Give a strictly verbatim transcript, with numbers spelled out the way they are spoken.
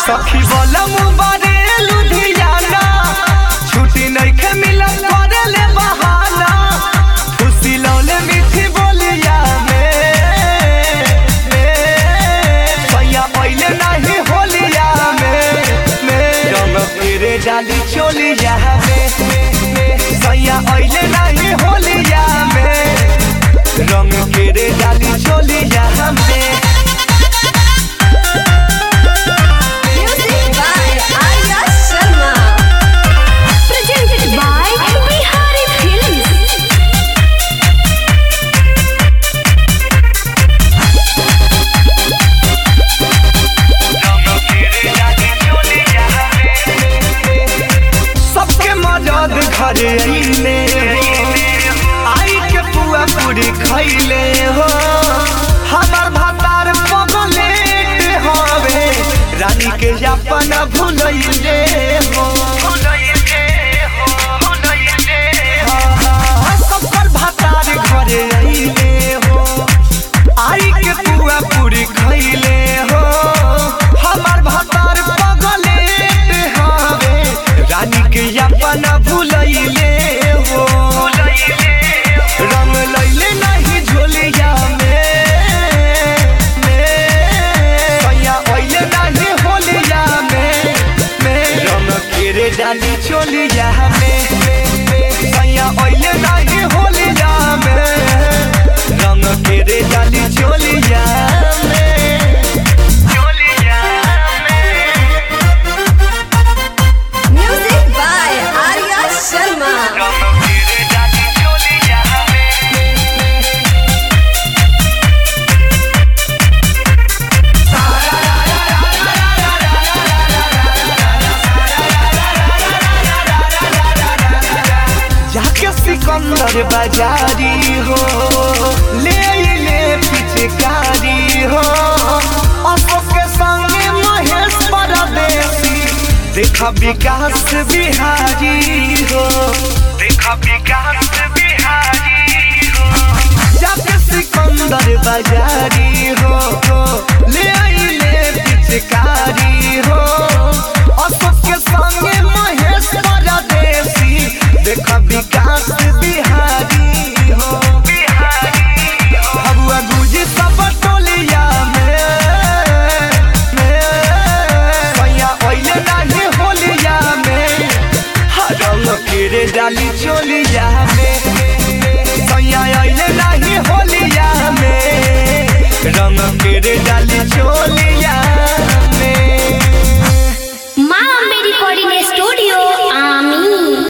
सखी बोलम बारे लुधियाना छुट्टी नहीं के मिलत करे ले बहाना खुशी लौले मीठी बोलिया में सैया पहले नहीं होलिया में रंग तेरे डाली चोलिया में सैया पहले नहीं होलिया में रंग तेरे डाली चोलिया में। घरे अइले आई के पुआ पूरी खइले हो हमार भातार पगलेट हवे रानी के अपन भुलइले हो सबकर भातार घरे अइले हो आई के पुआ पूरी खइले हो हमार भातार पगलेट हवे रानी के अपन भुलइले हो रंग लइले नहीं झोलिया में सैया अइले नहीं होलिया में रंग केरे डाली चोलिया में सैया अइले नहीं होलिया में रंग केरे डाली चोलिया में। सिकंदर बाजारी हो ले ले पिचकारी हो अशोक के संगे महेश परदेसी देखा विकास बिहारी हो देखा विकास बिहारी हो जाके सिकंदर बाजारी हो ले ले पिचकारी हो अशोक के संगे महेश परदेसी देखा विकास बिहारी हो भगुआ गुजी सब टोलिया में सैया अइले नहीं होलिया में रंग केरे डाली चोलिया में सैया अइले नहीं होलिया में रंग केरे डाली